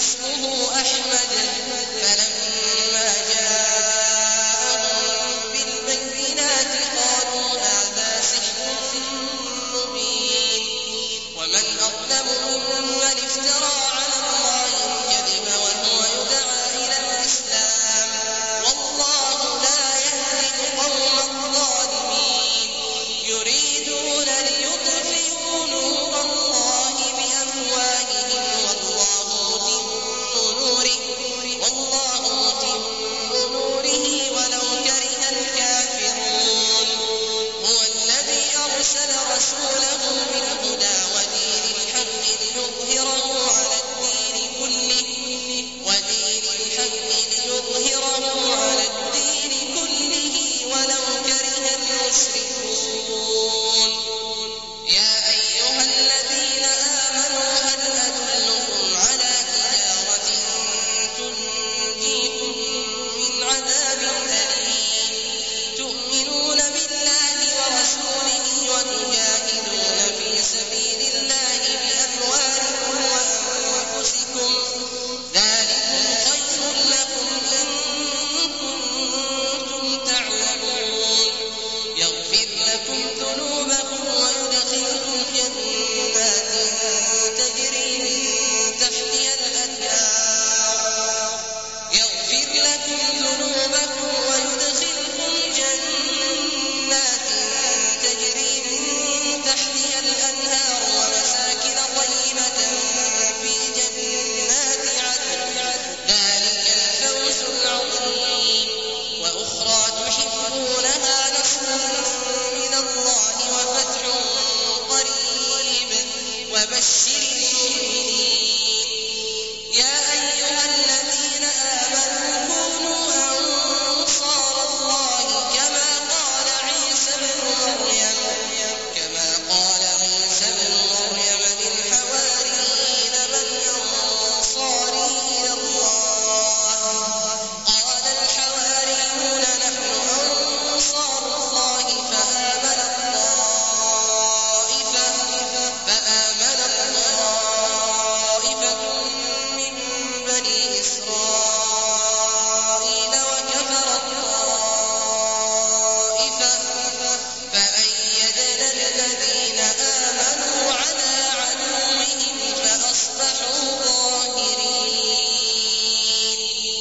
اسمه أحمد فلما جاءهم بالبينات قالوا هذا سحر مبين ومن أظلم ممن افترى على الله الكذب وهو يدعى إلى الإسلام والله لا يهدي القوم الظالمين يريدون ليطفئوا نور الله بأفواههم والله متم نوره ولو كره الكافرون هو الذي أرسل رسوله بالهدى ودين الحق ليظهره على الدين كله ولو كره المشركون يا أيها الذين آمنوا هل أدلكم على تجارة تنجيكم من عذاب أليم تؤمنون بالله ورسوله وتجاهدون في سبيل الله بأموالكم وأنفسكم ذلكم خير لكم إن كنتم تعلمون يغفر لكم ذنوبكم ويدخلكم جنات تجري من تحتها الأنهار ومساكن طيبة في جنات عدن ذلك الفوز العظيم وأخرى تحبونها نصر من الله وفتح قريب وبشر